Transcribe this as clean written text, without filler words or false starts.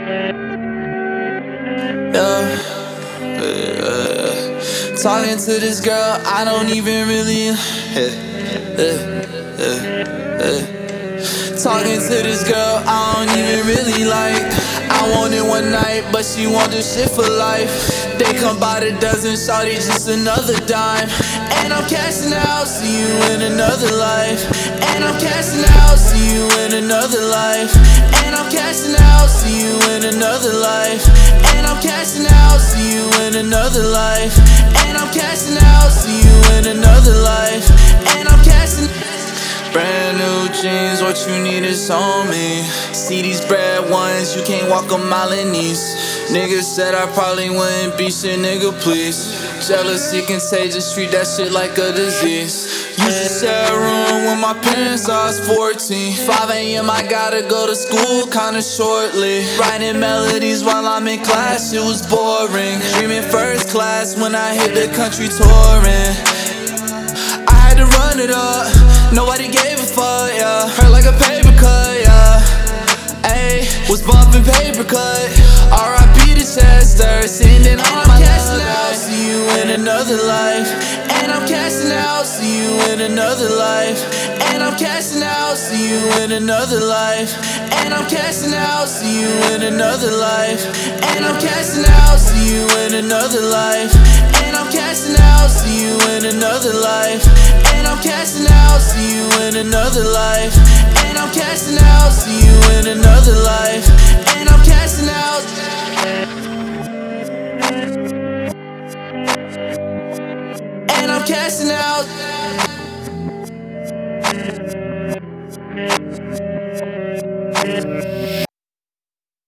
Talking to this girl, I don't even really. Talking to this girl, I don't even really like. I want it one night, but she want this shit for life. They come by the dozen, shawty just another dime. And I'm cashing out, see you in another life. And I'm cashing out, see you in another life. And I'm cashing out, see you in another life. And I'm cashing out, see you in another life. And I'm cashing out, see you in another life. And I'm cashing. Brand new jeans, what you need is on me. See these bread ones, you can't walk a mile in these. Niggas said I probably wouldn't be shit, nigga, please. Jealousy contagious, treat that shit like a disease. Used to share a room with my parents, I was 14. 5 a.m. I gotta go to school kinda shortly. Writing melodies while I'm in class, it was boring. Dreaming first class when I hit the country touring. I had to run it up, nobody gave a fuck, yeah. Hurt like a paper cut, yeah. Ayy, was bumping paper cut. R.I.P. to Chester, sending all my cashing out, see you in another life. And I'm cashing out, see you in another life. And I'm cashing out, see you in another life. And I'm cashing out, see you in another life. And I'm cashing out, see you in another life. And I'm cashing out, see you in another life. And I'm cashing out, see you in another life. And I'm cashing out, see you in another life.